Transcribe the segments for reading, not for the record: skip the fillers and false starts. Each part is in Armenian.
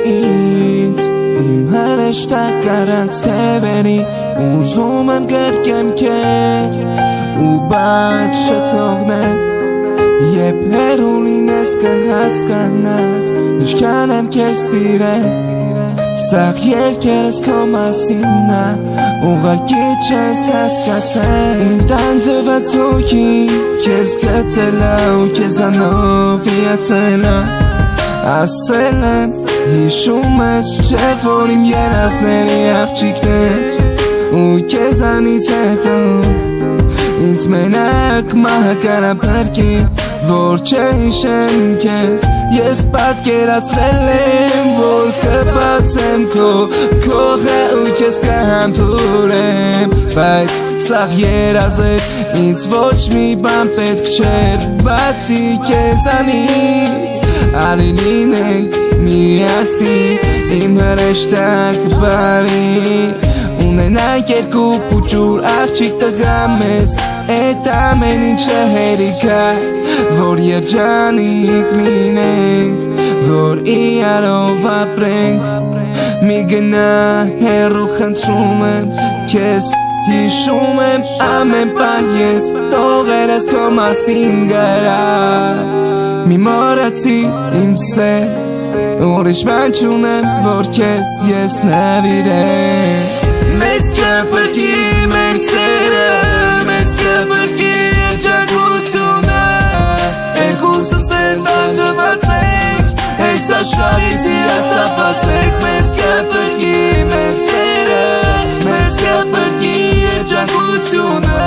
ինձ Իմ հրեշտակ արանց թևերի Ուզում եմ գրկեմ քեզ ու բաց չթողնել Երբ հեռու լինես կհասկանաս Ինչքան եմ քեզ սիրել Սաղ երկերս քո մասին ա Ուղղակի չես հասկացել Իմ տանջված հոգի Քեզ գտել ա ու քեզանով հիացել ա Ասել եմ հիշում ես չէ որ իմ երազների աղջիկներ Ու քեզանից հետո Ինձ մենակ մահը կարա փրկի Որ չհիշեմ քեզ Ես պատկերացրել եմ Որ կբացեմ քո քողը ու քեզ կհամբուրեմ Բայց սաղ երազ էր Ինձ ոչ մի բան պետք չէր Բացի քեզանից Արի լինենք միասին Իմ հրեշտակ բարի Ունենանք երկու պուճուր աղջիկ տղա մեզ Էդ ամեն ինչը հերիք ա Որ երջանիկ լինենք Որ իրարով ապրենք Մի գնա հեռու խնդրում եմ Քեզ հիշում եմ ամեն պահ ես Տողերս քո մասին գրած Մի մոռացի իմ սեր Ուրիշ բան չունեմ որ քեզ ես նվիրեմ Մեզ կփրկի մեր սերը Մեզ կփրկի երջանկությունը Երկուսս էլ տանջված ենք Այս աշխարհից հիասթափված ենք Մեզ կփրկի մեր սերը Մեզ կփրկի երջանկությունը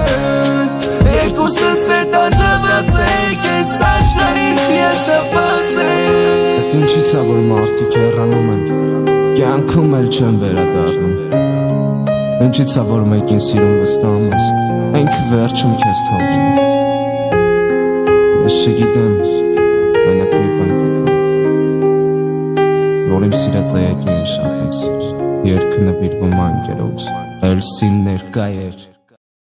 Երկուսս էլ տանջված ենք Այս աշխարհից հիասթափված ենք Ինչի՞ց է որ մարդիկ հեռանում են Կյանքում էլ չեն վերադառնում Ինչի՞ց է որ մեկին սիրում վստահում ես Ինքը վերջում քեզ թողնում Ես չգիտեմ Մենակ մի բան Որ իմ սիրած այակին շատ եմ սիրում Երկը նվիրվում անգերոց Էլ սին ներկա էր